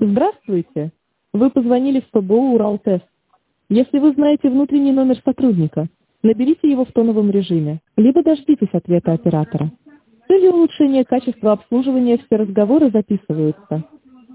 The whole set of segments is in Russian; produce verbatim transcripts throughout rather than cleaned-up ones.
Здравствуйте. Вы позвонили в ПБО «Уралтест». Если вы знаете внутренний номер сотрудника, наберите его в тоновом режиме, либо дождитесь ответа оператора. С целью улучшения качества обслуживания все разговоры записываются.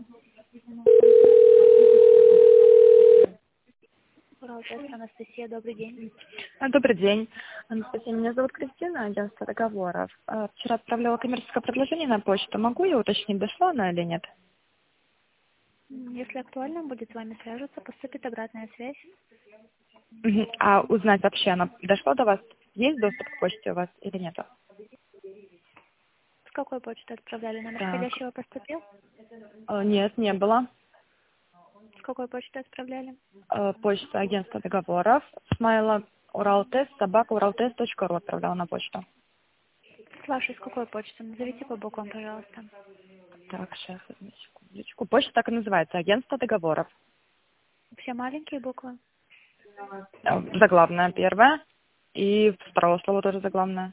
Уралтест, Анастасия, добрый день. А, Добрый день. Анастасия, меня зовут Кристина, агентство договоров. А, Вчера отправляла коммерческое предложение на почту. Могу я уточнить, дошло оно или нет? М, Если актуально, будет с вами свяжутся, поступит обратная связь. Мгм. А узнать вообще, оно дошло до вас? Есть доступ к почте у вас или нет? С какой почты отправляли? Номер Так. входящего поступил? А, Нет, не было. С какой почты отправляли? А, Почта агентства договоров. Смайла Уралтест, собака уралтест точка ру отправляла на почту. С вашей, с какой почты? Назовите по буквам, пожалуйста. Так, сейчас, одну секундочку. Почта так и называется, агентство договоров. Все маленькие буквы. А, Заглавная первая. И второе слово тоже заглавное.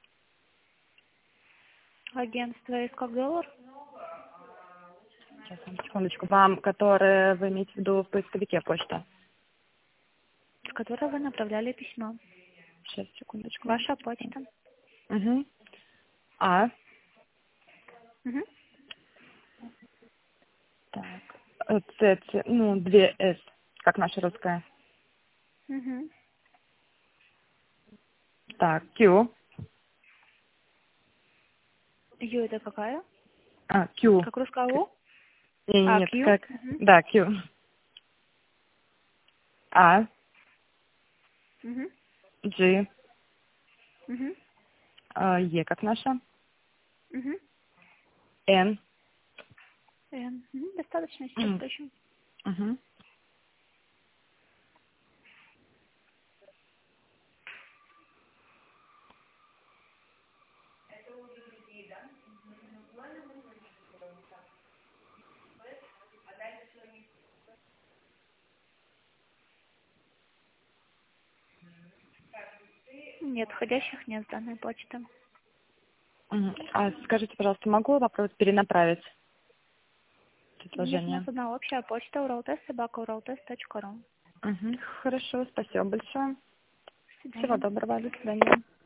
Агентство «Из как доллар». Сейчас, одну секундочку. Вам, которые вы имеете в виду в поисковике почта. с которой вы направляли письмо. Сейчас, секундочку. Ваша почта. Угу. А, Угу. так. э, Ц, Ц, ну, две С, как наша русская. Угу. Так, Q. Ю это какая? А, Q. Как русская У? Не, А, нет, Q? как... Угу. Да, Q. А, Угу. G. Угу. а, Е, как наша. Угу. Н. Н. Угу. Достаточно, сейчас М, точно. Угу. Нет, входящих нет с данной почты. Мгм. А скажите, пожалуйста, могу вопрос перенаправить Нет, у нас предложение? одна общая почта уралтест собака уралтест точка ру. Угу. Хорошо, спасибо большое. До Всего свидания. доброго, до свидания.